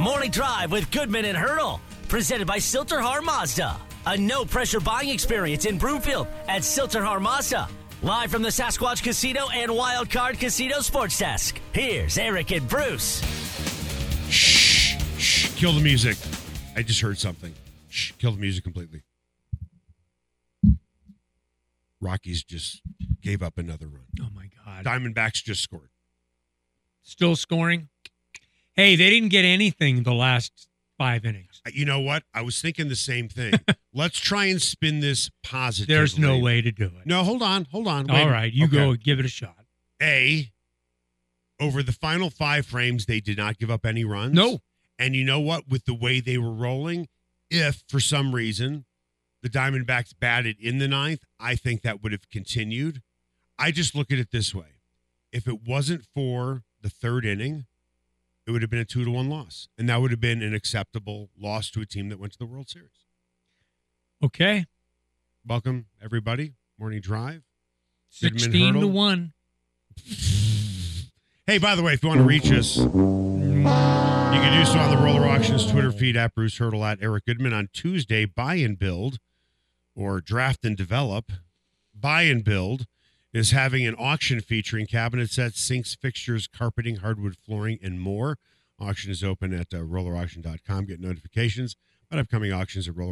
Morning Drive with Goodman and Hurdle. Presented by Silterhar Mazda. A no-pressure buying experience in Broomfield at Silterhar Mazda. Live from the Sasquatch Casino and Wild Card Casino Sports Desk. Here's Eric and Bruce. Shh. Kill the music. I just heard something. Shh. Kill the music completely. Rockies just gave up another run. Oh, my God. Diamondbacks just scored. Still scoring? Hey, they didn't get anything the last 5 innings. You know what? I was thinking the same thing. Let's try and spin this positively. There's no way to do it. No, hold on. Wait. All right, you go give it a shot. Over the final 5 frames, they did not give up any runs. No. And you know what? With the way they were rolling, if for some reason the Diamondbacks batted in the 9th, I think that would have continued. I just look at it this way. If it wasn't for the 3rd inning, it would have been a 2-1 loss. And that would have been an acceptable loss to a team that went to the World Series. Okay. Welcome, everybody. Morning Drive. 16-1. Hey, by the way, if you want to reach us, you can do so on the Roller Auctions Twitter feed at Bruce Hurdle at Eric Goodman. On Tuesday, Buy and Build, or Draft and Develop, Buy and Build is having an auction featuring cabinet sets, sinks, fixtures, carpeting, hardwood flooring, and more. Auction is open at rollerauction.com. Get notifications about upcoming auctions at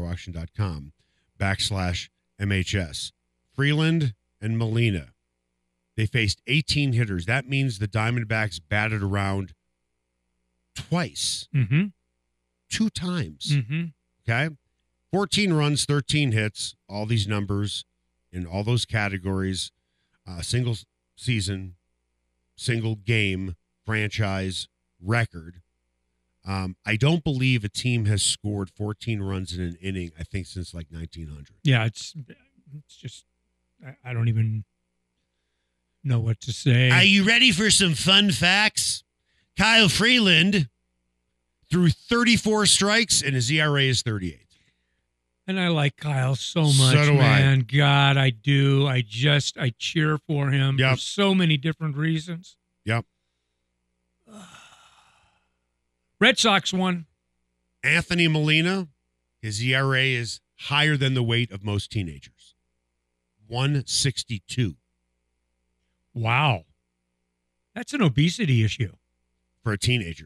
rollerauction.com/MHS. Freeland and Molina. They faced 18 hitters. That means the Diamondbacks batted around twice. Mm-hmm. 2 times. Mm-hmm. Okay? 14 runs, 13 hits, all these numbers in all those categories. Single season, single game franchise record. I don't believe a team has scored 14 runs in an inning, I think, since like 1900. Yeah, it's just, I don't even know what to say. Are you ready for some fun facts? Kyle Freeland threw 34 strikes and his ERA is 38. And I like Kyle so much, So do man. God, I do. I cheer for him for so many different reasons. Yep. Red Sox won. Anthony Molina, his ERA is higher than the weight of most teenagers. 162. Wow. That's an obesity issue. For a teenager.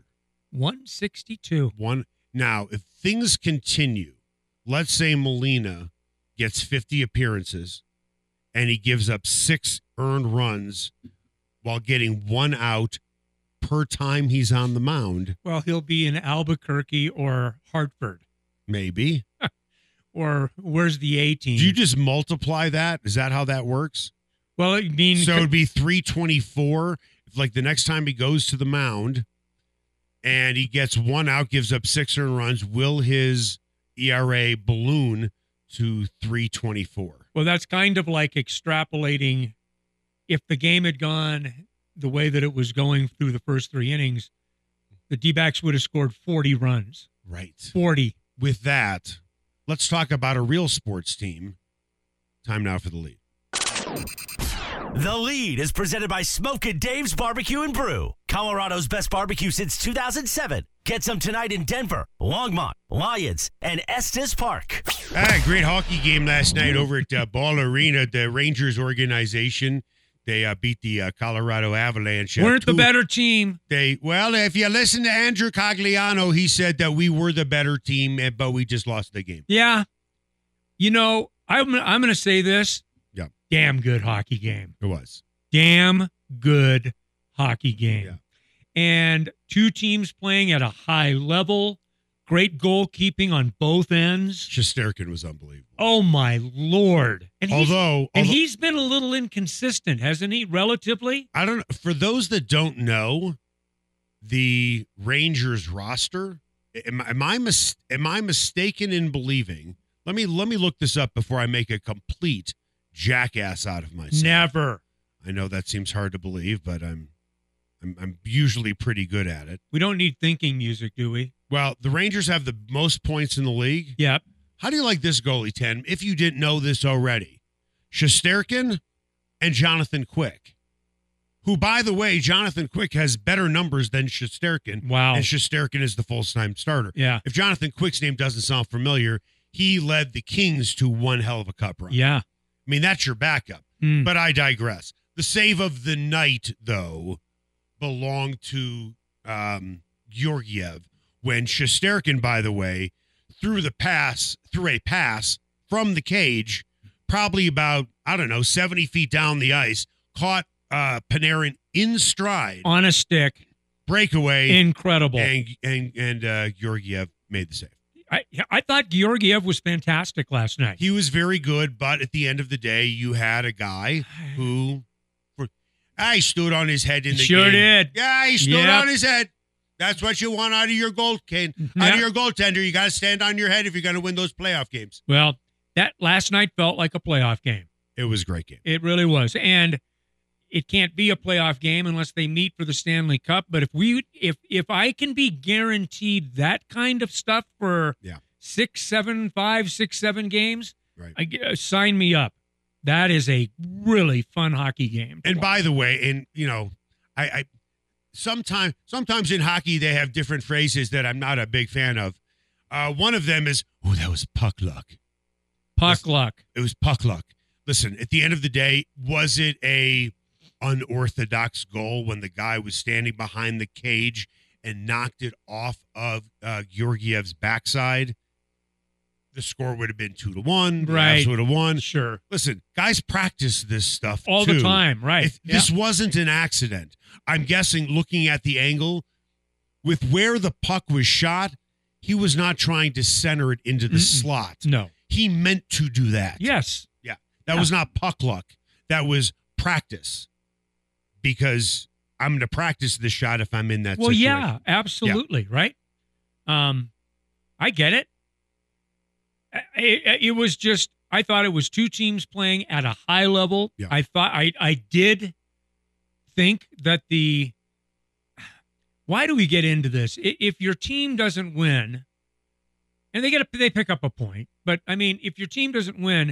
162. Now, if things continue, let's say Molina gets 50 appearances and he gives up 6 earned runs while getting 1 out per time he's on the mound. Well, he'll be in Albuquerque or Hartford. Maybe. Or where's the A team? Do you just multiply that? Is that how that works? Well, I mean, so it'd be 324. If, like, the next time he goes to the mound and he gets 1 out, gives up 6 earned runs, will his ERA balloon to 324? Well, that's kind of like extrapolating. If the game had gone the way that it was going through the first 3 innings, the D-backs would have scored 40 runs. Right. 40. With that, let's talk about a real sports team. Time now for the lead. The Lead is presented by Smokin' Dave's Barbecue and Brew. Colorado's best barbecue since 2007. Get some tonight in Denver, Longmont, Lyons, and Estes Park. Great hockey game last night over at Ball Arena. The Rangers organization, they beat the Colorado Avalanche. Weren't the better team. If you listen to Andrew Cogliano, he said that we were the better team, but we just lost the game. Yeah. You know, I'm going to say this. Yeah. Damn good hockey game. It was. Damn good hockey game. Yeah. And 2 teams playing at a high level. Great goalkeeping on both ends. Shesterkin was unbelievable. Oh, my Lord. And he's been a little inconsistent, hasn't he, relatively? I don't know. For those that don't know, the Rangers roster, am I mistaken in believing? Let me look this up before I make a complete jackass out of myself. Never. I know that seems hard to believe, but I'm usually pretty good at it. We don't need thinking music, do we? Well, the Rangers have the most points in the league. Yep. How do you like this goalie, Ten? If you didn't know this already, Shesterkin and Jonathan Quick. who, by the way, Jonathan Quick has better numbers than Shesterkin. Wow. And Shesterkin is the full-time starter. Yeah. If Jonathan Quick's name doesn't sound familiar, he led the Kings to one hell of a cup run. Yeah. I mean, that's your backup. But I digress. The save of the night, though, belonged to Georgiev when Shesterkin, by the way, threw a pass from the cage, probably about, 70 feet down the ice, caught Panarin in stride. On a stick. Breakaway. Incredible. And Georgiev made the save. I thought Georgiev was fantastic last night. He was very good, but at the end of the day, you had a guy who I stood on his head in the sure game. Did. Yeah, he stood on his head. That's what you want out of your out of your goaltender. You got to stand on your head if you're going to win those playoff games. Well, that last night felt like a playoff game. It was a great game. It really was. And it can't be a playoff game unless they meet for the Stanley Cup. But if I can be guaranteed that kind of stuff for 6, 7 games, right. Sign me up. That is a really fun hockey game. And by the way, I sometimes in hockey they have different phrases that I'm not a big fan of. One of them is, "Oh, that was puck luck." Puck luck. It was puck luck. Listen, at the end of the day, was it a unorthodox goal when the guy was standing behind the cage and knocked it off of Georgiev's backside? The score would have been 2-1. Right. The Avs would have won. Sure. Listen, guys practice this stuff all too. the time, right? This wasn't an accident. I'm guessing, looking at the angle, with where the puck was shot, he was not trying to center it into the slot. No. He meant to do that. Yes. Yeah. That was not puck luck. That was practice. Because I'm going to practice the shot if I'm in that situation. Yeah, absolutely, right? I get it. It was just, I thought it was two teams playing at a high level. Yeah. I did think that why do we get into this? If your team doesn't win, and they pick up a point, but I mean, if your team doesn't win,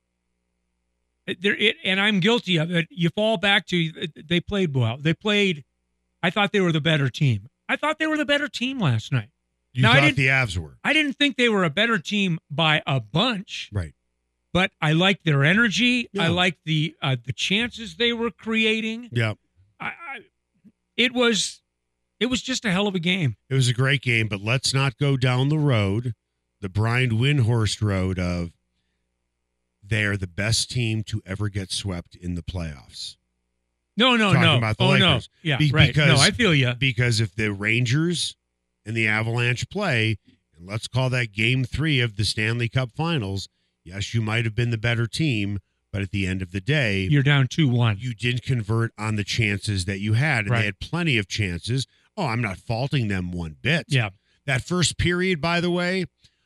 and I'm guilty of it, you fall back to they played well. I thought they were the better team. I thought they were the better team last night. You now, thought the Avs were. I didn't think they were a better team by a bunch. Right. But I liked their energy. Yeah. I liked the chances they were creating. Yeah. It was just a hell of a game. It was a great game, but let's not go down the road, the Brian Windhorst road of they're the best team to ever get swept in the playoffs. No. Talking about the Lakers. No. Yeah, right. Because, no, I feel you. Because if the Rangers and the Avalanche play, and let's call that game 3 of the Stanley Cup Finals, yes, you might have been the better team, but at the end of the day, you're down 2-1. You didn't convert on the chances that you had, and they had plenty of chances. Oh, I'm not faulting them one bit. Yeah. That first period, by the way,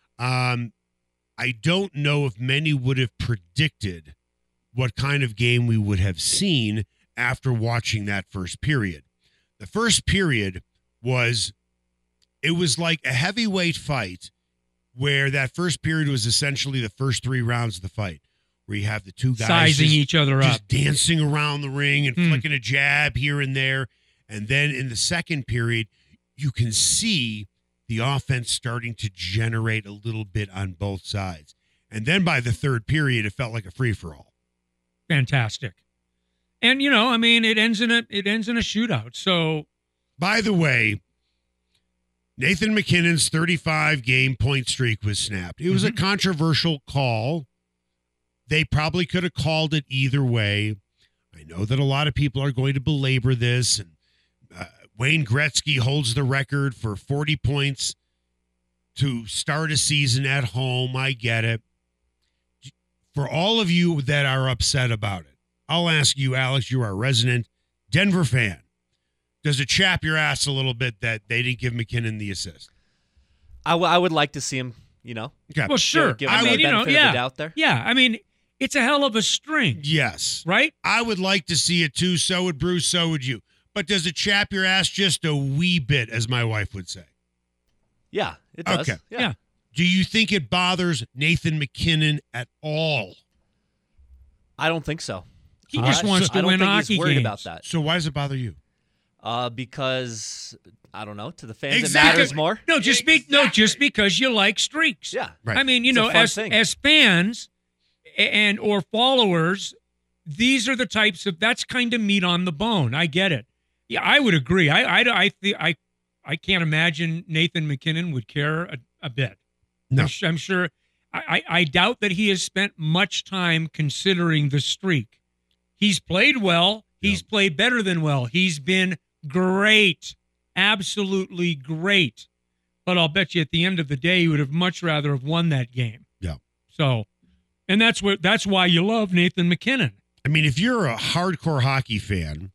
I don't know if many would have predicted what kind of game we would have seen after watching that first period. The first period was like a heavyweight fight where that first period was essentially the first 3 rounds of the fight, where you have the two guys sizing each other up, just dancing around the ring and flicking a jab here and there. And then in the second period, you can see the offense starting to generate a little bit on both sides. And then by the third period, it felt like a free-for-all. Fantastic. And, it ends in a shootout. So, by the way, Nathan MacKinnon's 35-game point streak was snapped. It was a controversial call. They probably could have called it either way. I know that a lot of people are going to belabor this, and Wayne Gretzky holds the record for 40 points to start a season at home. I get it. For all of you that are upset about it, I'll ask you, Alex, you are a resident Denver fan. Does it chap your ass a little bit that they didn't give MacKinnon the assist? I would like to see him, Okay. Well, sure. Give him the benefit of the doubt there. Yeah, it's a hell of a string. Yes. Right? I would like to see it too. So would Bruce. So would you. But does it chap your ass just a wee bit, as my wife would say? Yeah, it does. Okay. Yeah. Do you think it bothers Nathan MacKinnon at all? I don't think so. He just wants to win hockey he's worried games. about that. So why does it bother you? Because I don't know. To the fans, it matters more. No, just because you like streaks. Yeah, right. I mean, as fans and or followers, these are the types of that's kind of meat on the bone. I get it. Yeah, I would agree. I can't imagine Nathan MacKinnon would care a bit. No, I'm sure. I doubt that he has spent much time considering the streak. He's played well. He's played better than well. He's been great, absolutely great. But I'll bet you at the end of the day, he would have much rather have won that game. Yeah. So, and that's why you love Nathan MacKinnon. I mean, if you're a hardcore hockey fan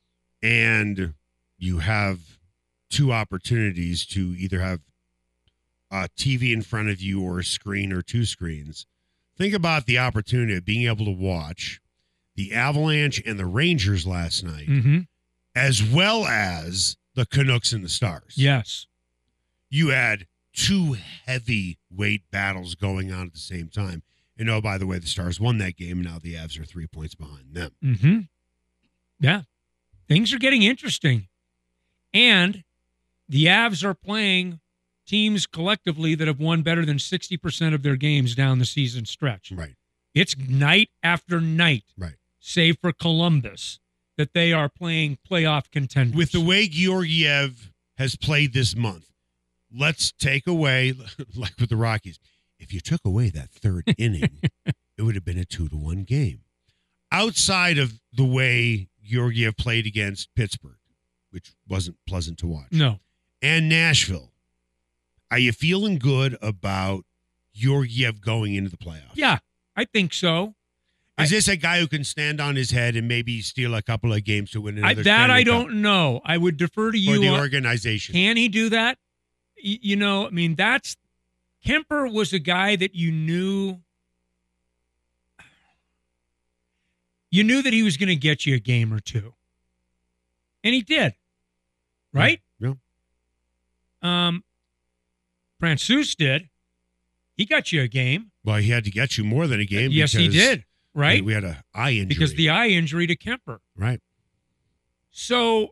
and you have two opportunities to either have a TV in front of you or a screen or two screens, think about the opportunity of being able to watch the Avalanche and the Rangers last night, as well as the Canucks and the Stars. Yes. You had two heavyweight battles going on at the same time. And oh, by the way, the Stars won that game, and now the Avs are 3 points behind them. Mm-hmm. Yeah. Things are getting interesting. And the Avs are playing teams collectively that have won better than 60% of their games down the season stretch. Right. It's night after night, right, save for Columbus, that they are playing playoff contenders. With the way Georgiev has played this month, let's take away, like with the Rockies, if you took away that third inning, it would have been a 2-1 game. Outside of the way Georgiev played against Pittsburgh, which wasn't pleasant to watch. No. And Nashville, are you feeling good about Georgiev going into the playoffs? Yeah, I think so. Is this a guy who can stand on his head and maybe steal a couple of games to win another That I Stanley Cup? don't know. I would defer to you. Or the organization. Can he do that? You know, I mean, Kemper was a guy that you knew that he was going to get you a game or two. And he did. Right? Yeah. Francouz did. He got you a game. Well, he had to get you more than a game. Yes, he did. Right? We had an eye injury. Because the eye injury to Kemper. Right. So,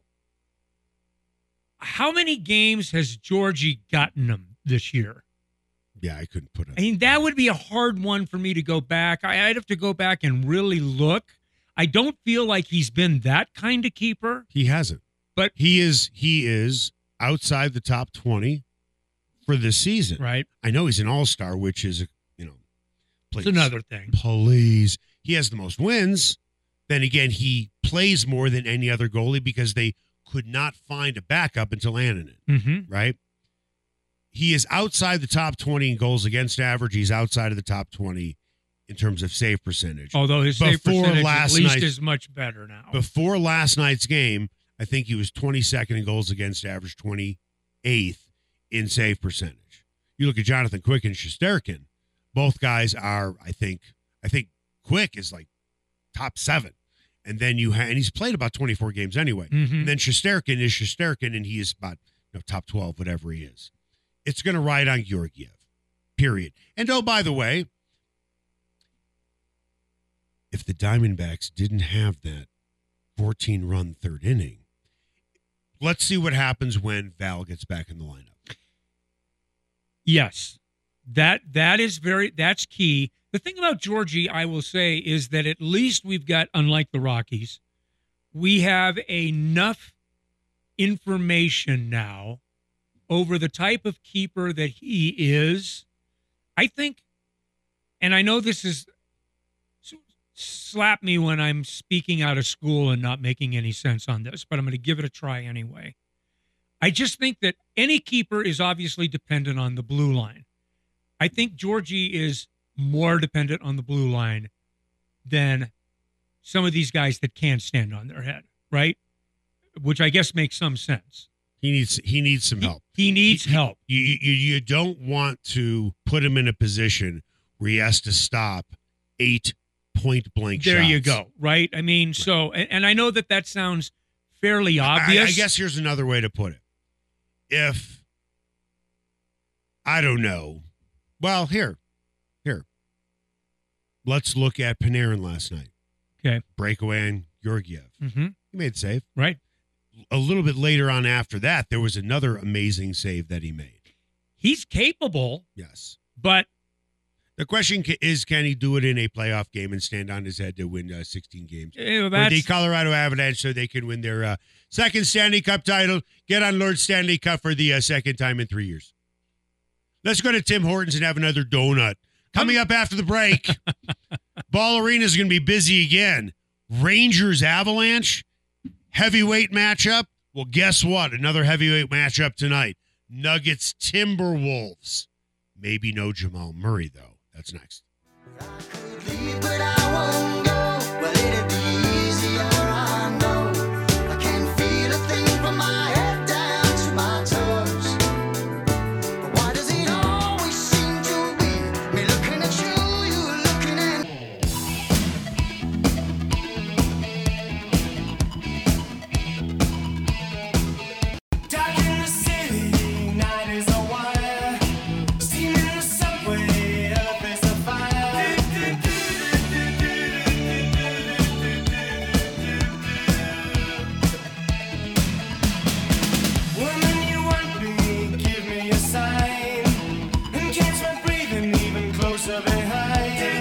how many games has Georgie gotten him this year? Yeah, I couldn't put it. I mean, that would be a hard one for me to go back. I'd have to go back and really look. I don't feel like he's been that kind of keeper. He hasn't. But he is outside the top 20 for this season. Right. I know he's an all-star, which is, please. It's another thing. Please. He has the most wins. Then again, he plays more than any other goalie because they could not find a backup until Annunen, right? He is outside the top 20 in goals against average. He's outside of the top 20 in terms of save percentage. Although his save percentage at least is much better now. Before last night's game, I think he was 22nd in goals against average, 28th in save percentage. You look at Jonathan Quick and Shesterkin. Both guys are, I think Quick is like top 7. And then and he's played about 24 games anyway. And then Shesterkin is Shesterkin, and he is about top 12, whatever he is. It's going to ride on Georgiev, period. And oh, by the way, if the Diamondbacks didn't have that 14-run third inning, let's see what happens when Val gets back in the lineup. Yes, that's key. The thing about Georgie, I will say, is that at least we've got, unlike the Rockies, we have enough information now over the type of keeper that he is. I think, and I know this is, slap me when I'm speaking out of school and not making any sense on this, but I'm going to give it a try anyway. I just think that any keeper is obviously dependent on the blue line. I think Georgie is more dependent on the blue line than some of these guys that can't stand on their head, right? Which I guess makes some sense. He needs some help. He needs help. You don't want to put him in a position where he has to stop 8 point-blank shots. There you go, right? I mean, so, and I know that sounds fairly obvious. I guess here's another way to put it. If, I don't know, well, here. Let's look at Panarin last night. Okay. Breakaway on Georgiev. Mm-hmm. He made the save. Right. A little bit later on after that, there was another amazing save that he made. He's capable. Yes. But the question is, can he do it in a playoff game and stand on his head to win 16 games? For the Colorado Avalanche so they can win their second Stanley Cup title, get on Lord Stanley Cup for the second time in 3 years. Let's go to Tim Hortons and have another donut. Coming up after the break, Ball Arena is going to be busy again. Rangers Avalanche, heavyweight matchup. Well, guess what? Another heavyweight matchup tonight. Nuggets Timberwolves. Maybe no Jamal Murray, though. That's next. I could leave, but I won't go. Well, it'd be easier, I know. I can feel a thing from my head down to my toes. But why does it always seem to be me looking at you looking at me? Dark in the city, night is a wire. Steam in the subway, earth is a fire. Woman, you want me, give me a sign. And catch my breathing even closer behind.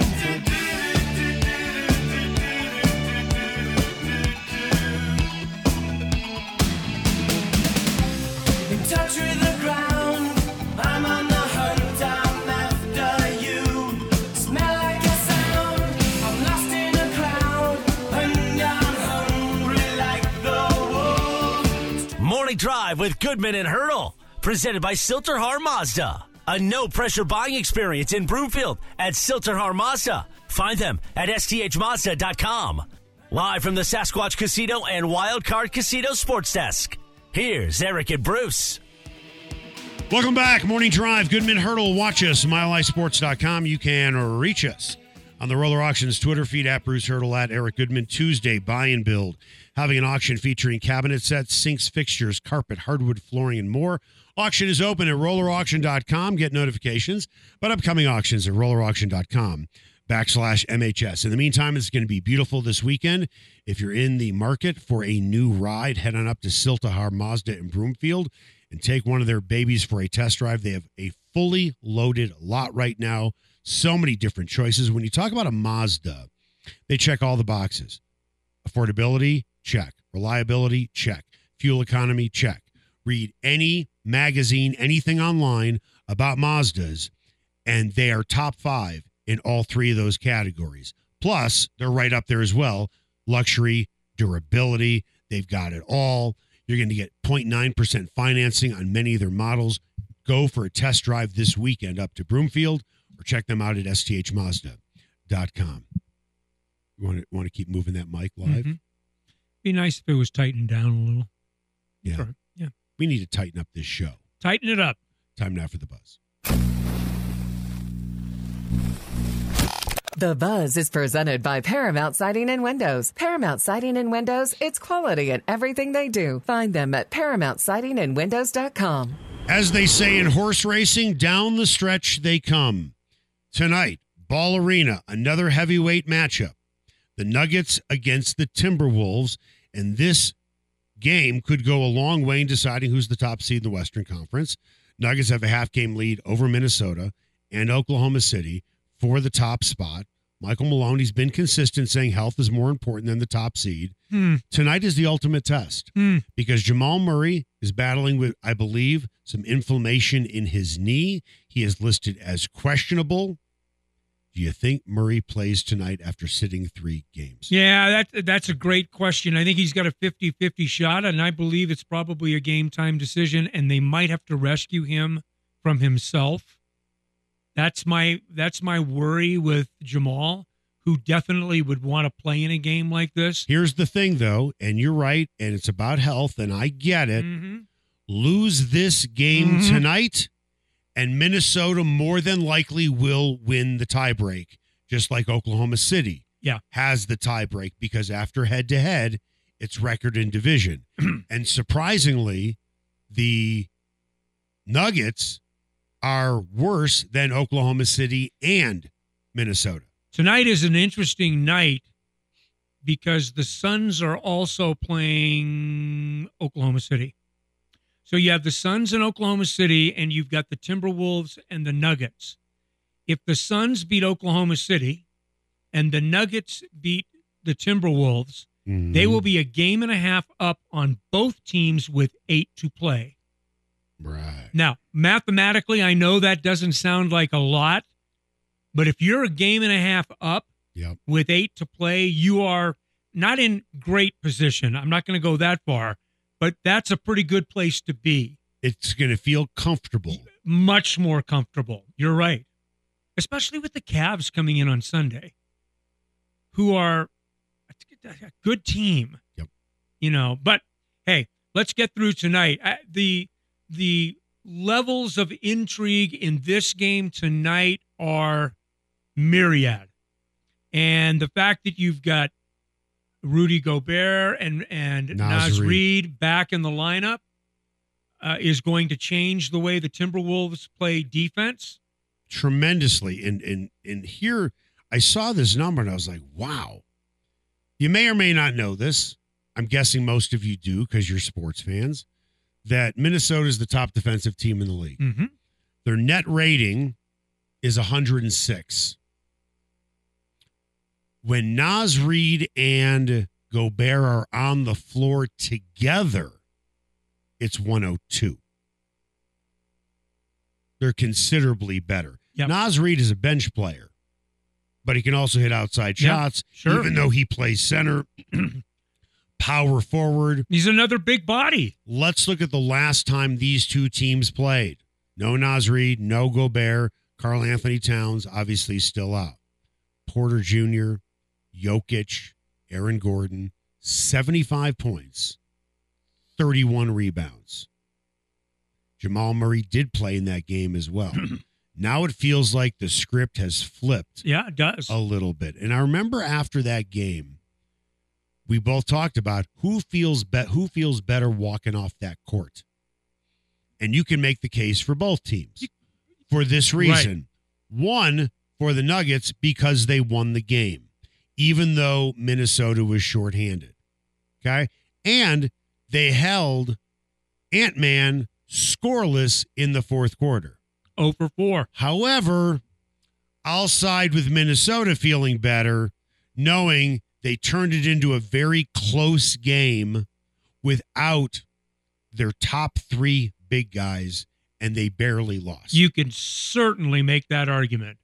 In touch with the ground, I'm on the hunt, I'm after you. Smell like a sound, I'm lost in a crowd, and I'm hungry like the wolves. Morning Drive with Goodman and Hurdle. Presented by Silterhar Mazda. A no-pressure buying experience in Broomfield at Silterhar Mazda. Find them at sthmazda.com. Live from the Sasquatch Casino and Wild Card Casino Sports Desk. Here's Eric and Bruce. Welcome back. Morning Drive. Goodman Hurdle. Watch us. MileHighSports.com. You can reach us on the Roller Auctions Twitter feed at Bruce Hurdle at Eric Goodman. Tuesday, buy and build. Having an auction featuring cabinet sets, sinks, fixtures, carpet, hardwood, flooring, and more. Auction is open at rollerauction.com. Get notifications. But upcoming auctions at rollerauction.com/MHS. In the meantime, it's going to be beautiful this weekend. If you're in the market for a new ride, head on up to Silterhar Mazda in Broomfield and take one of their babies for a test drive. They have a fully loaded lot right now. So many different choices. When you talk about a Mazda, they check all the boxes. Affordability, check. Reliability, check. Fuel economy, check. Read any magazine, anything online about Mazdas, and they are top 5 in all 3 of those categories. Plus, they're right up there as well. Luxury, durability, they've got it all. You're going to get 0.9% financing on many of their models. Go for a test drive this weekend up to Broomfield or check them out at sthmazda.com. You want to keep moving that mic live? Mm-hmm. Be nice if it was tightened down a little. Yeah. Sure. Yeah. We need to tighten up this show. Tighten it up. Time now for the buzz. The Buzz is presented by Paramount Siding and Windows. Paramount Siding and Windows, it's quality in everything they do. Find them at ParamountSidingAndWindows.com. As they say in horse racing, down the stretch they come. Tonight, Ball Arena, another heavyweight matchup. The Nuggets against the Timberwolves, and this game could go a long way in deciding who's the top seed in the Western Conference. Nuggets have a half-game lead over Minnesota and Oklahoma City for the top spot. Michael Maloney's been consistent saying health is more important than the top seed. Tonight is the ultimate test because Jamal Murray is battling with, I believe, some inflammation in his knee. He is listed as questionable. Do you think Murray plays tonight after sitting 3 games? Yeah, that's a great question. I think he's got a 50-50 shot, and I believe it's probably a game-time decision, and they might have to rescue him from himself. That's my worry with Jamal, who definitely would want to play in a game like this. Here's the thing, though, and you're right, and it's about health, and I get it. Mm-hmm. Lose this game tonight, and Minnesota more than likely will win the tiebreak, just like Oklahoma City has the tiebreak, because after head-to-head, it's record and division. And surprisingly, the Nuggets are worse than Oklahoma City and Minnesota. Tonight is an interesting night because the Suns are also playing Oklahoma City. So you have the Suns in Oklahoma City, and you've got the Timberwolves and the Nuggets. If the Suns beat Oklahoma City and the Nuggets beat the Timberwolves, they will be a game and a half up on both teams with 8 to play. Right. Now, mathematically, I know that doesn't sound like a lot, but if you're a game and a half up with 8 to play, you are not in great position. I'm not going to go that far, but that's a pretty good place to be. It's going to feel comfortable. Much more comfortable. You're right. Especially with the Cavs coming in on Sunday, who are a good team. Yep. You know, but hey, let's get through tonight. The levels of intrigue in this game tonight are myriad. And the fact that you've got Rudy Gobert and Naz Reid back in the lineup is going to change the way the Timberwolves play defense tremendously. And here I saw this number and I was like, wow. You may or may not know this. I'm guessing most of you do because you're sports fans, that Minnesota is the top defensive team in the league. Mm-hmm. Their net rating is 106. When Naz Reid and Gobert are on the floor together, it's 102. They're considerably better. Yep. Naz Reid is a bench player, but he can also hit outside shots, sure. Even though he plays center, power forward. He's another big body. Let's look at the last time these two teams played. No Naz Reid, no Gobert. Karl Anthony Towns, obviously still out. Porter Jr., Jokic, Aaron Gordon, 75 points, 31 rebounds. Jamal Murray did play in that game as well. Now it feels like the script has flipped. Yeah, it does. A little bit. And I remember after that game, we both talked about who feels better walking off that court. And you can make the case for both teams for this reason. Right. One, for the Nuggets, because they won the game, even though Minnesota was shorthanded. Okay? And they held Ant-Man scoreless in the fourth quarter. 0 for 4. However, I'll side with Minnesota feeling better, knowing they turned it into a very close game without their top 3 big guys, and they barely lost. You can certainly make that argument.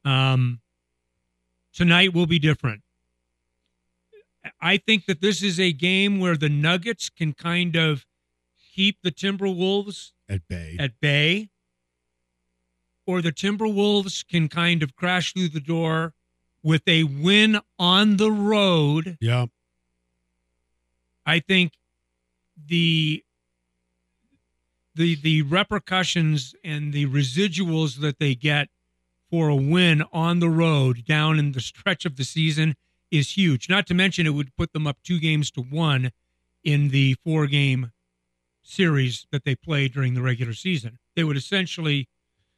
Tonight will be different. I think that this is a game where the Nuggets can kind of keep the Timberwolves at bay, or the Timberwolves can kind of crash through the door with a win on the road. Yeah. I think the repercussions and the residuals that they get for a win on the road down in the stretch of the season is huge. Not to mention it would put them up 2-1 in the 4-game series that they play during the regular season. They would essentially,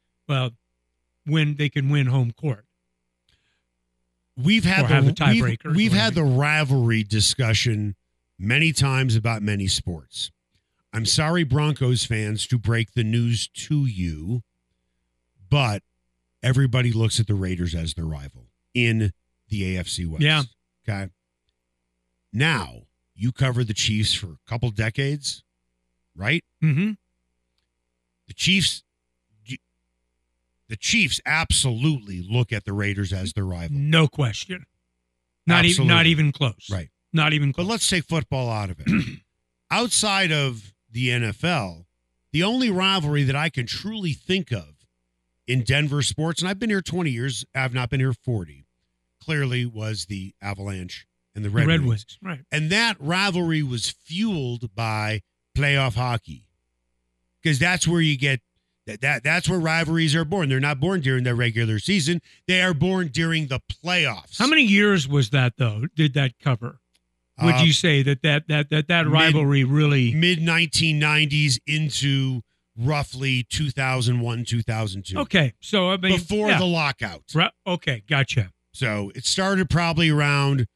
they can win home court. We've had the tiebreaker. We've had the rivalry discussion many times about many sports. I'm sorry, Broncos fans, to break the news to you, but everybody looks at the Raiders as their rival in the AFC West. Yeah. Okay. Now, you covered the Chiefs for a couple decades, right? Mm-hmm. The Chiefs absolutely look at the Raiders as their rival. No question. Not even close. Right. Not even close. But let's take football out of it. Outside of the NFL, the only rivalry that I can truly think of in Denver sports, and I've been here 20 years, I've not been here 40, clearly was the Avalanche and the Red Wings. Right. And that rivalry was fueled by playoff hockey. Because that's where you get that's where rivalries are born. They're not born during the regular season. They are born during the playoffs. How many years was that though? Did that cover? Would you say that rivalry really mid-1990s into roughly 2001, 2002? Okay, so I mean before the lockout. Okay, gotcha. So it started probably around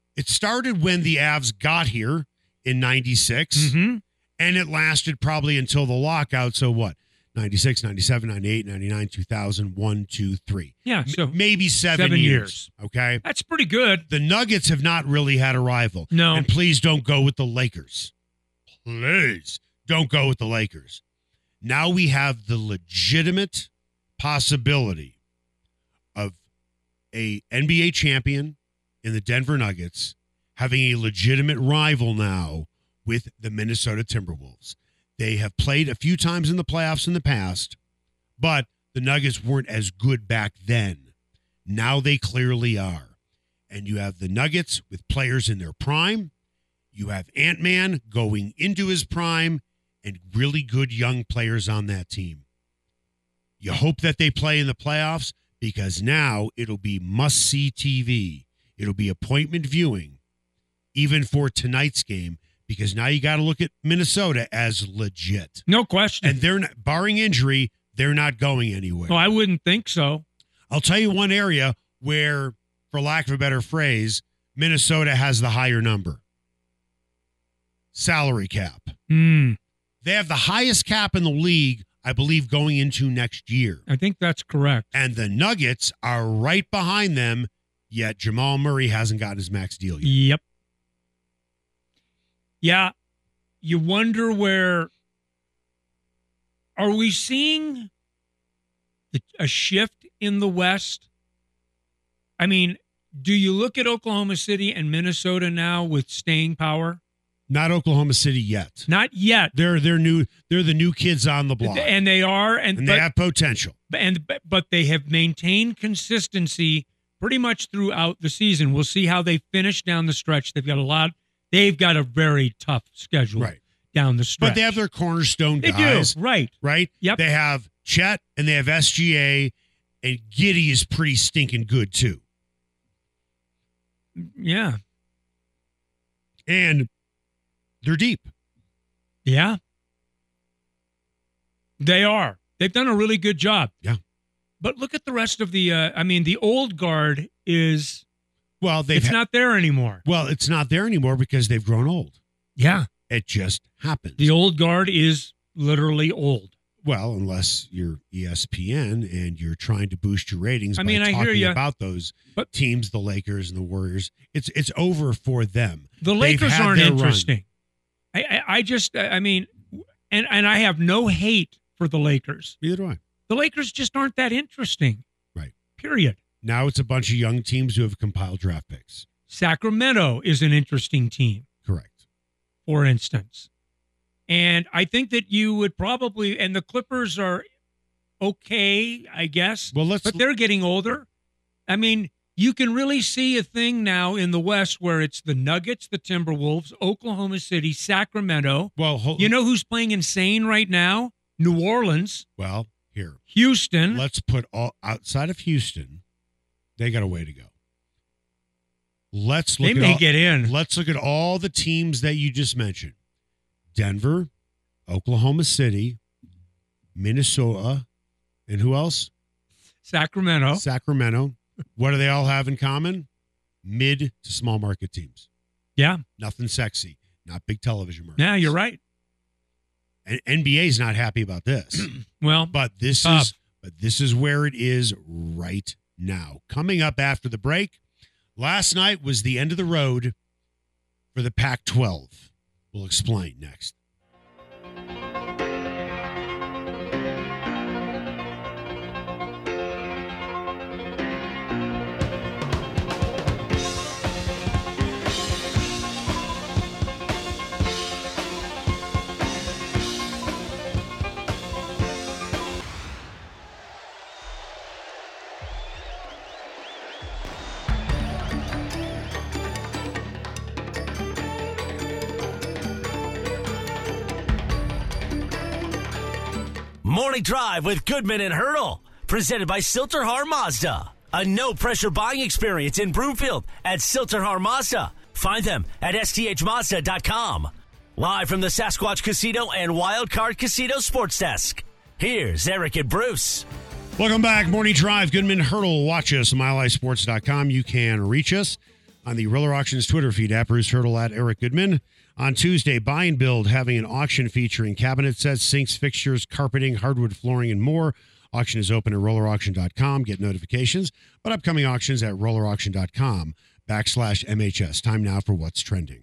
It started when the Avs got here in 96, Mm-hmm. and it lasted probably until the lockout. So what? 96, 97, 98, 99, 2000, 1, 2, 3. Yeah, so Maybe 7 years. Okay. that's pretty good. The Nuggets have not really had a rival. No. And please don't go with the Lakers. Please don't go with the Lakers. Now we have the legitimate possibility of a NBA champion in the Denver Nuggets having a legitimate rival now with the Minnesota Timberwolves. They have played a few times in the playoffs in the past, but the Nuggets weren't as good back then. Now they clearly are. And you have the Nuggets with players in their prime. You have Ant-Man going into his prime and really good young players on that team. You hope that they play in the playoffs because now it'll be must-see TV. It'll be appointment viewing, even for tonight's game, because now you got to look at Minnesota as legit. No question. And they're not, barring injury, they're not going anywhere. No, I wouldn't think so. I'll tell you one area where, for lack of a better phrase, Minnesota has the higher number. Salary cap. Hmm. They have the highest cap in the league, I believe, going into next year. I think that's correct. And the Nuggets are right behind them, yet Jamal Murray hasn't gotten his max deal yet. Yep. Yeah. You wonder where. Are we seeing a shift in the West? I mean, do you look at Oklahoma City and Minnesota now with staying power? Not Oklahoma City yet. Not yet. They're the new kids on the block. And they are, and they have potential. But they have maintained consistency pretty much throughout the season. We'll see how they finish down the stretch. They've got a very tough schedule down the stretch. But they have their cornerstone they guys. do, right. Right? Yep. They have Chet and they have SGA, and Giddey is pretty stinking good too. Yeah. And they're deep. Yeah. They are. They've done a really good job. Yeah. But look at the rest of the the old guard is it's not there anymore. Well, it's not there anymore because they've grown old. Yeah. It just happens. The old guard is literally old. Well, unless you're ESPN and you're trying to boost your ratings by I hear talking you. about those But teams, the Lakers and the Warriors. It's over for them. The Lakers aren't interesting. I have no hate for the Lakers. Neither do I. The Lakers just aren't that interesting. Right. Period. Now it's a bunch of young teams who have compiled draft picks. Sacramento is an interesting team. Correct. For instance. And I think that you would probably, and the Clippers are okay, I guess. Well, but they're getting older. I mean, you can really see a thing now in the West where it's the Nuggets, the Timberwolves, Oklahoma City, Sacramento. Well, you know who's playing insane right now? New Orleans. Well, here. Houston. Let's put all outside of Houston. They got a way to go. Let's look. They may get in. Let's look at all the teams that you just mentioned: Denver, Oklahoma City, Minnesota, and who else? Sacramento. Sacramento. What do they all have in common? Mid to small market teams. Yeah. Nothing sexy. Not big television markets. Yeah, you're right. And NBA's not happy about this. Well, but this is where it is right now. Coming up after the break, last night was the end of the road for the Pac-12. We'll explain next. Morning Drive with Goodman and Hurdle, presented by Silterhar Mazda. A no-pressure buying experience in Broomfield at Silterhar Mazda. Find them at sthmazda.com. Live from the Sasquatch Casino and Wild Card Casino Sports Desk. Here's Eric and Bruce. Welcome back. Morning Drive, Goodman Hurdle. Watch us at milehighsports.com. You can reach us on the Roller Auctions Twitter feed at Bruce Hurdle at Eric Goodman. On Tuesday, Buy and Build having an auction featuring cabinet sets, sinks, fixtures, carpeting, hardwood flooring, and more. Auction is open at rollerauction.com. Get notifications, but upcoming auctions at rollerauction.com/MHS. Time now for What's Trending.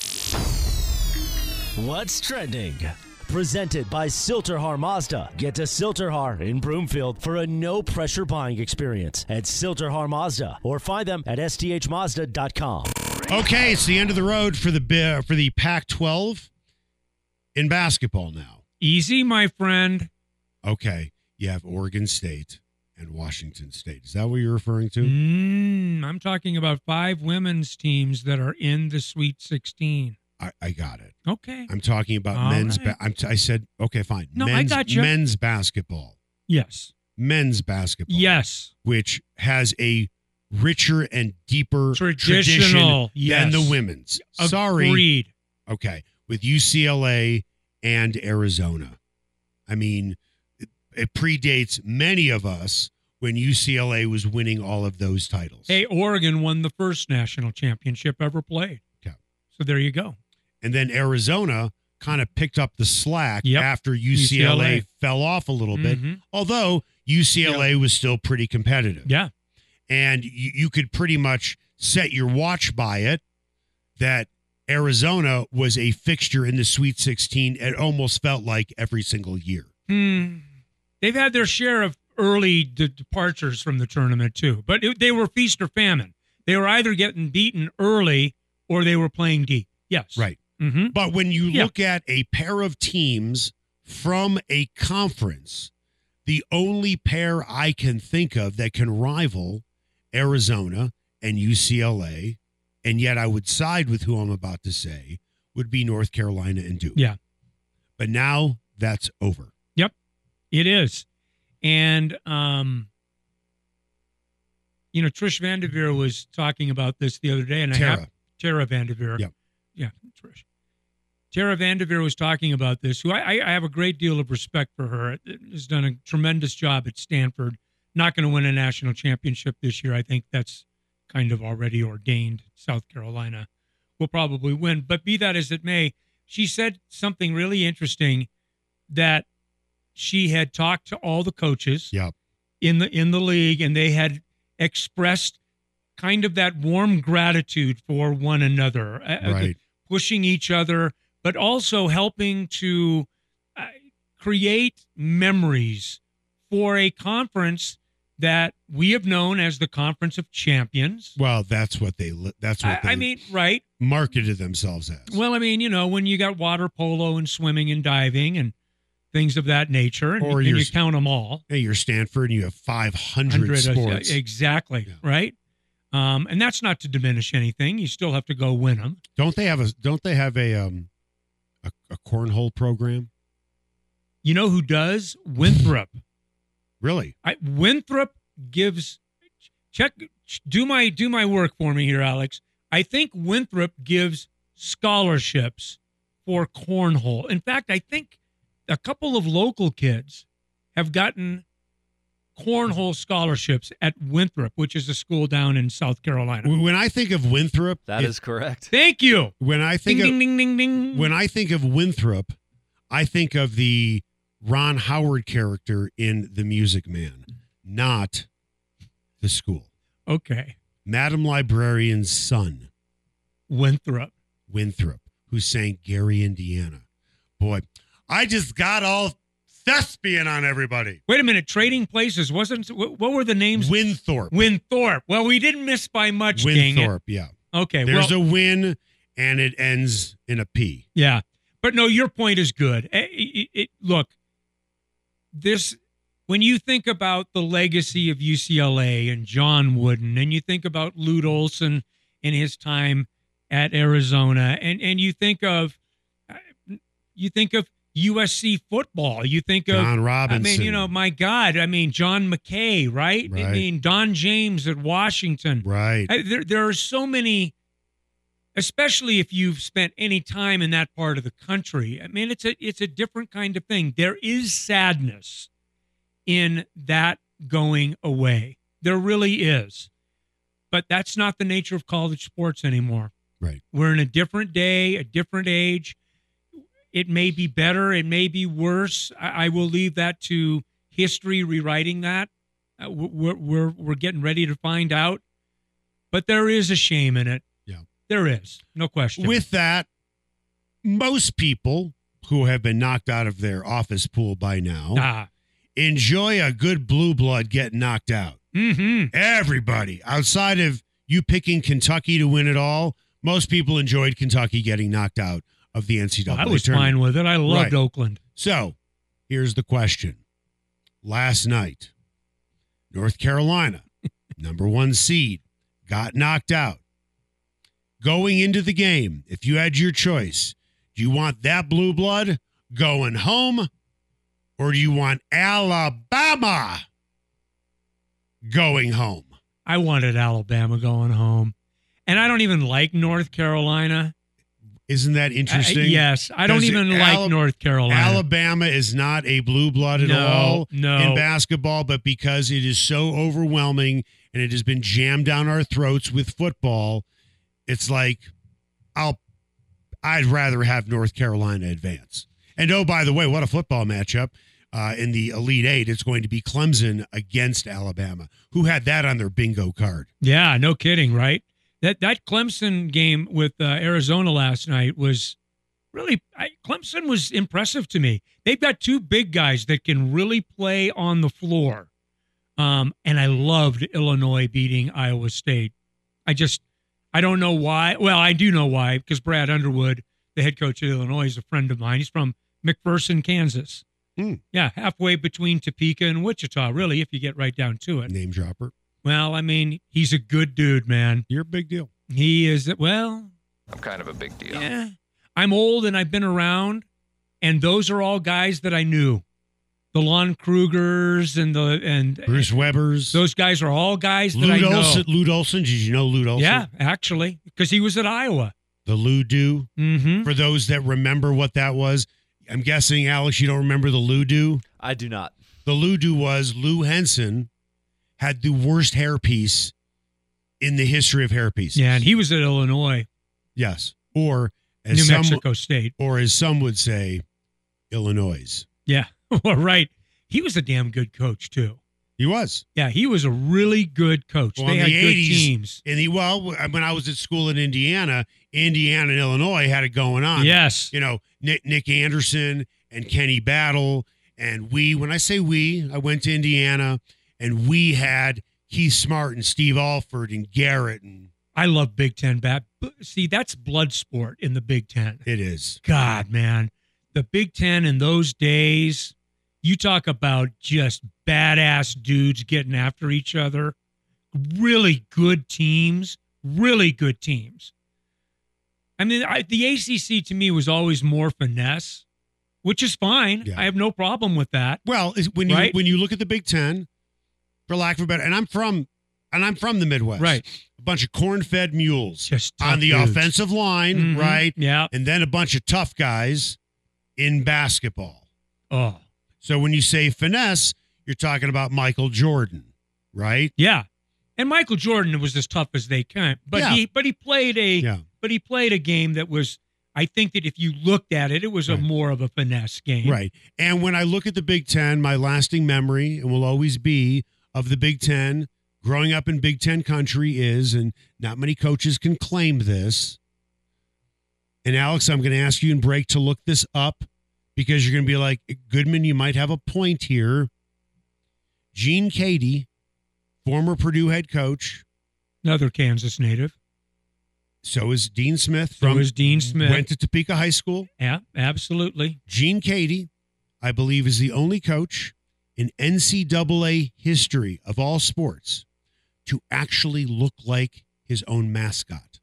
What's Trending? Presented by Silterhar Mazda. Get to Silterhar in Broomfield for a no-pressure buying experience at Silterhar Mazda or find them at sthmazda.com. Okay, it's the end of the road for the Pac-12 in basketball now. Easy, my friend. Okay, you have Oregon State and Washington State. Is that what you're referring to? I'm talking about 5 women's teams that are in the Sweet 16. I got it. Okay. I'm talking about All men's. right. I said, okay, fine. No, men's, I got you. Men's basketball. Yes. Men's basketball. Yes. Which has a richer and deeper Traditional, tradition than yes. the women's. Sorry. Agreed. Okay. With UCLA and Arizona. I mean, it predates many of us when UCLA was winning all of those titles. Hey, Oregon won the first national championship ever played. Okay. So there you go. And then Arizona kind of picked up the slack Yep. after UCLA UCLA. fell off a little bit, Mhm. although UCLA was still pretty competitive. Yeah. And you could pretty much set your watch by it that Arizona was a fixture in the Sweet 16. It almost felt like every single year. They've had their share of early departures from the tournament, too. But they were feast or famine. They were either getting beaten early or they were playing deep. Yes. Right. Mm-hmm. But when you look at a pair of teams from a conference, the only pair I can think of that can rival Arizona and UCLA, and yet I would side with who I'm about to say, would be North Carolina and Duke. Yeah. But now that's over. Yep, it is. And, Trish Vanderveer was talking about this the other day. And Tara Vanderveer. Yep. Yeah, Trish. Tara Vanderveer was talking about this, who I have a great deal of respect for her. Has done a tremendous job at Stanford. Not going to win a national championship this year. I think that's kind of already ordained. South Carolina will probably win. But be that as it may, she said something really interesting, that she had talked to all the coaches in the league, and they had expressed kind of that warm gratitude for one another, Right. pushing each other, but also helping to create memories for a conference that we have known as the Conference of Champions. Well, that's what they right. marketed themselves as. Well, when you got water polo and swimming and diving and things of that nature, and you count them all. Hey, you're Stanford, and you have 500 sports. Exactly, right? And that's not to diminish anything. You still have to go win them. Don't they have a cornhole program? You know who does? Winthrop. Really? Winthrop gives do my work for me here, Alex. I think Winthrop gives scholarships for cornhole. In fact, I think a couple of local kids have gotten cornhole scholarships at Winthrop, which is a school down in South Carolina. When I think of Winthrop, that is correct. Thank you. When I think ding, ding, ding, ding. When I think of Winthrop, I think of the Ron Howard character in The Music Man, not the school. Okay. Madam Librarian's son. Winthrop, who sang Gary, Indiana. Boy, I just got all thespian on everybody. Wait a minute. Trading Places. What were the names? Winthrop. Well, we didn't miss by much, dang it. Winthrop, yeah. Okay. There's a win, and it ends in a P. Yeah. But no, your point is good. Look, when you think about the legacy of UCLA and John Wooden, and you think about Lute Olson in his time at Arizona, and you think of USC football, you think of John Robinson. My God, John McKay, right? Right. Don James at Washington. Right. There are so many, especially if you've spent any time in that part of the country. It's a different kind of thing. There is sadness in that going away. There really is. But that's not the nature of college sports anymore. Right. We're in a different day, a different age. It may be better. It may be worse. I will leave that to history rewriting that. We're getting ready to find out. But there is a shame in it. Yeah. There is. No question. With that, most people who have been knocked out of their office pool by now enjoy a good blue blood getting knocked out. Mm-hmm. Everybody, outside of you picking Kentucky to win it all, most people enjoyed Kentucky getting knocked out of the NCAA I was tournament. fine with it. I loved Right. Oakland. So, here's the question. Last night, North Carolina, number 1 seed, got knocked out. Going into the game, if you had your choice, do you want that blue blood going home, or do you want Alabama going home? I wanted Alabama going home. And I don't even like North Carolina. Isn't that interesting? Yes. I don't Because even like North Carolina. Alabama is not a blue blood at all in No. basketball, but because it is so overwhelming and it has been jammed down our throats with football, it's like I'd rather have North Carolina advance. And oh, by the way, what a football matchup. In the Elite Eight, it's going to be Clemson against Alabama. Who had that on their bingo card? Yeah, no kidding, right? That Clemson game with Arizona last night was really Clemson was impressive to me. They've got 2 big guys that can really play on the floor. And I loved Illinois beating Iowa State. I don't know why. Well, I do know why, because Brad Underwood, the head coach of Illinois, is a friend of mine. He's from McPherson, Kansas. Yeah, halfway between Topeka and Wichita, really, if you get right down to it. Name dropper. Well, I mean, he's a good dude, man. You're a big deal. He is, well. I'm kind of a big deal. Yeah. I'm old and I've been around, and those are all guys that I knew. The Lon Krugers and Bruce Webbers. Those guys are all guys that I know. Lute Olson. Did you know Lute Olson? Yeah, actually, because he was at Iowa. The Ludo. Mm-hmm. For those that remember what that was, I'm guessing, Alex, you don't remember the Ludo? I do not. The Ludo was Lou Henson had the worst hairpiece in the history of hairpieces. Yeah, and he was at Illinois. Yes. Or as New some, Mexico State. Or as some would say, Illinois. Yeah, well, right. He was a damn good coach, too. He was. Yeah, he was a really good coach. Well, they in had the good 80s, teams. When I was at school in Indiana and Illinois had it going on. Yes. You know, Nick Anderson and Kenny Battle. And when I say we, I went to Indiana and we had Keith Smart and Steve Alford and Garrett. And I love Big Ten. See, that's blood sport in the Big Ten. it is. God, man. The Big Ten in those days, you talk about just badass dudes getting after each other. Really good teams. Really good teams. I mean, the ACC to me was always more finesse, which is fine. Yeah. I have no problem with that. Well, when you look at the Big Ten, for lack of a better, and I'm from the Midwest, Right? A bunch of corn-fed mules Just tough on the dudes. offensive line, Mhm. right? Yeah. And then a bunch of tough guys in basketball. Oh, So when you say finesse, you're talking about Michael Jordan, right? yeah. And Michael Jordan was as tough as they can, but Yeah. he played a game that was. I think that if you looked at it, it was a Right. more of a finesse game. Right. And when I look at the Big Ten, my lasting memory, and will always be, of the Big Ten, growing up in Big Ten country is, and not many coaches can claim this, and Alex, I'm going to ask you in break to look this up, because you're going to be like, Goodman, you might have a point here. Gene Cady, former Purdue head coach. Another Kansas native. So is Dean Smith. So is Dean Smith. Went to Topeka High School. Yeah, absolutely. Gene Cady, I believe, is the only coach in NCAA history of all sports to actually look like his own mascot.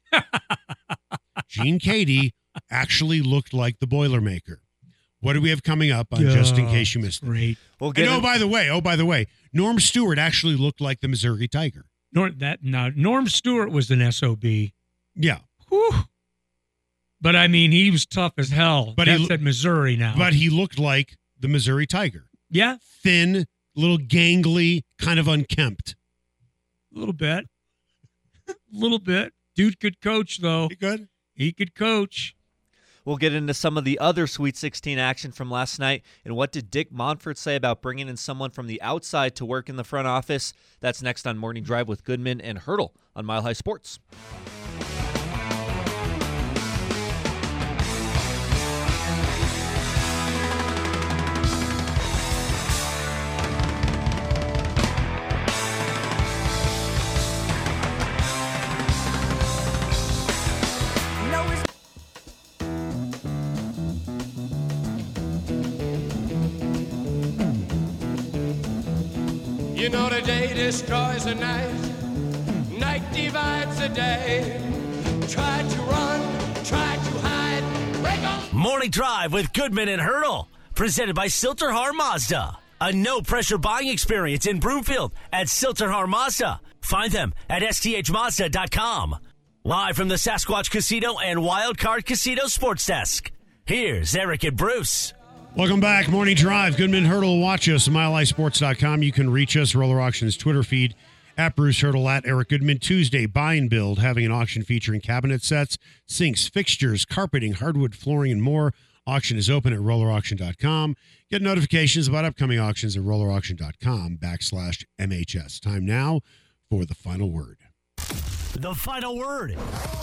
Gene Cady actually looked like the Boilermaker. What do we have coming up on Just in Case You Missed It? Great. We'll And get by the way, Norm Stewart actually looked like the Missouri Tiger. Norm Stewart was an SOB. Yeah. Whew. But I mean, he was tough as hell. But That's at Missouri now. But he looked like the Missouri Tiger. yeah, Thin, little gangly, kind of unkempt. a little bit. A little bit. Dude could coach, though. He good? He could coach. We'll get into some of the other Sweet 16 action from last night and what did Dick Monfort say about bringing in someone from the outside to work in the front office. That's next on Morning Drive with Goodman and Hurdle on Mile High Sports. You know the day destroys the night, night divides the day. Try to run, try to hide, break on. Morning Drive with Goodman and Hurdle, presented by Silterhar Mazda. A no-pressure buying experience in Broomfield at Silterhar Mazda. Find them at sthmazda.com. Live from the Sasquatch Casino and Wildcard Casino Sports Desk, here's Eric and Bruce. Welcome back. Morning Drive. Goodman Hurdle. Watch us at milehighsports.com. You can reach us. Roller Auctions Twitter feed at Bruce Hurdle, at Eric Goodman. Tuesday, Buy and Build, having an auction featuring cabinet sets, sinks, fixtures, carpeting, hardwood, flooring, and more. Auction is open at rollerauction.com. Get notifications about upcoming auctions at rollerauction.com/MHS. Time now for the final word. The final word.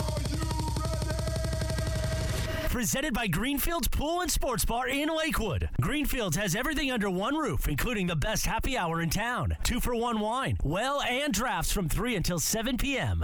Presented by Greenfield's Pool and Sports Bar in Lakewood. Greenfield's has everything under one roof, including the best happy hour in town. 2-for-1 wine, well, and drafts from 3 until 7 p.m.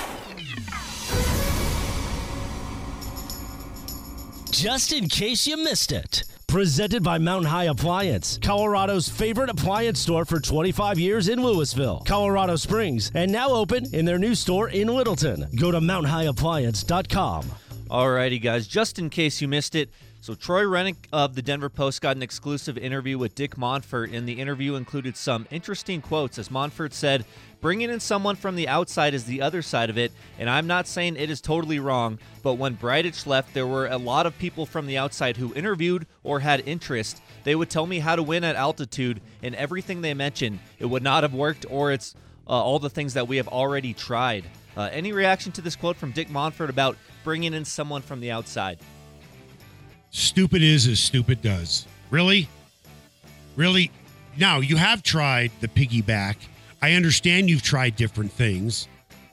Just in case you missed it. Presented by Mountain High Appliance, Colorado's favorite appliance store for 25 years in Louisville, Colorado Springs, and now open in their new store in Littleton. Go to mountainhighappliance.com. Alrighty, guys, just in case you missed it, so Troy Rennick of the Denver Post got an exclusive interview with Dick Monfort, and the interview included some interesting quotes. As Monfort said, bringing in someone from the outside is the other side of it, and I'm not saying it is totally wrong, but when Bridich left, there were a lot of people from the outside who interviewed or had interest. They would tell me how to win at altitude, and everything they mentioned, it would not have worked, or it's all the things that we have already tried. Any reaction to this quote from Dick Monfort about bringing in someone from the outside? Stupid is as stupid does. Really? Really? Now, you have tried the piggyback. I understand you've tried different things.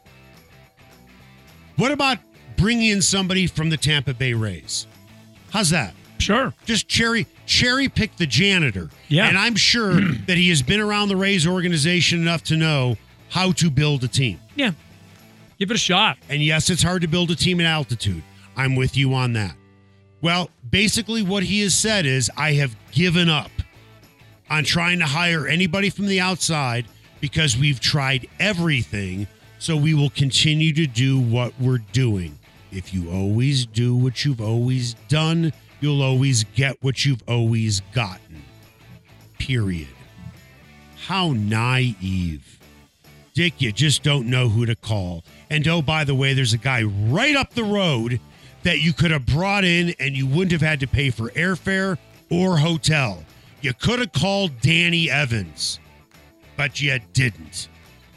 What about bringing in somebody from the Tampa Bay Rays? How's that? Sure. Just cherry pick the janitor. Yeah. And I'm sure that he has been around the Rays organization enough to know how to build a team. Yeah. Give it a shot. And yes, it's hard to build a team at altitude. I'm with you on that. Well, basically what he has said is, I have given up on trying to hire anybody from the outside because we've tried everything, so we will continue to do what we're doing. If you always do what you've always done, you'll always get what you've always gotten. Period. How naive. Dick, you just don't know who to call. And oh, by the way, there's a guy right up the road that you could have brought in and you wouldn't have had to pay for airfare or hotel. You could have called Danny Evans, but you didn't.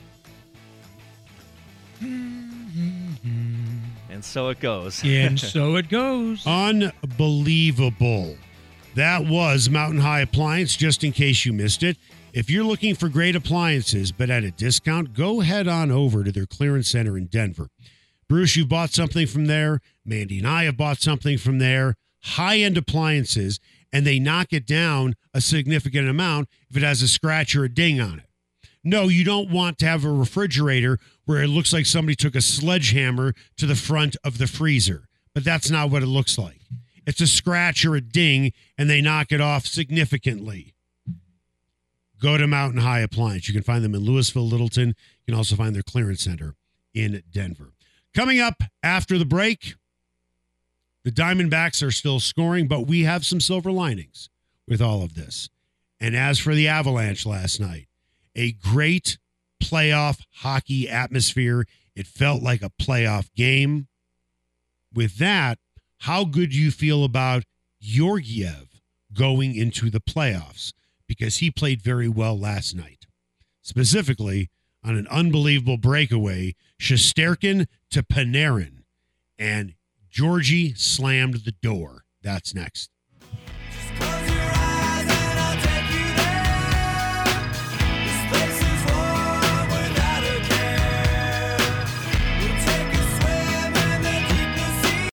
And so it goes. And so it goes. Unbelievable. That was Mountain High Appliance, just in case you missed it. If you're looking for great appliances, but at a discount, go head on over to their clearance center in Denver. Bruce, you bought something from there. Mandy and I have bought something from there. High-end appliances, and they knock it down a significant amount if it has a scratch or a ding on it. No, you don't want to have a refrigerator where it looks like somebody took a sledgehammer to the front of the freezer, but that's not what it looks like. It's a scratch or a ding, and they knock it off significantly. Go to Mountain High Appliance. You can find them in Louisville, Littleton. You can also find their clearance center in Denver. Coming up after the break, the Diamondbacks are still scoring, but we have some silver linings with all of this. And as for the Avalanche last night, a great playoff hockey atmosphere. It felt like a playoff game. With that, how good do you feel about Georgiev going into the playoffs? Because he played very well last night. Specifically, on an unbelievable breakaway. Shesterkin to Panarin, and Georgie slammed the door. That's next.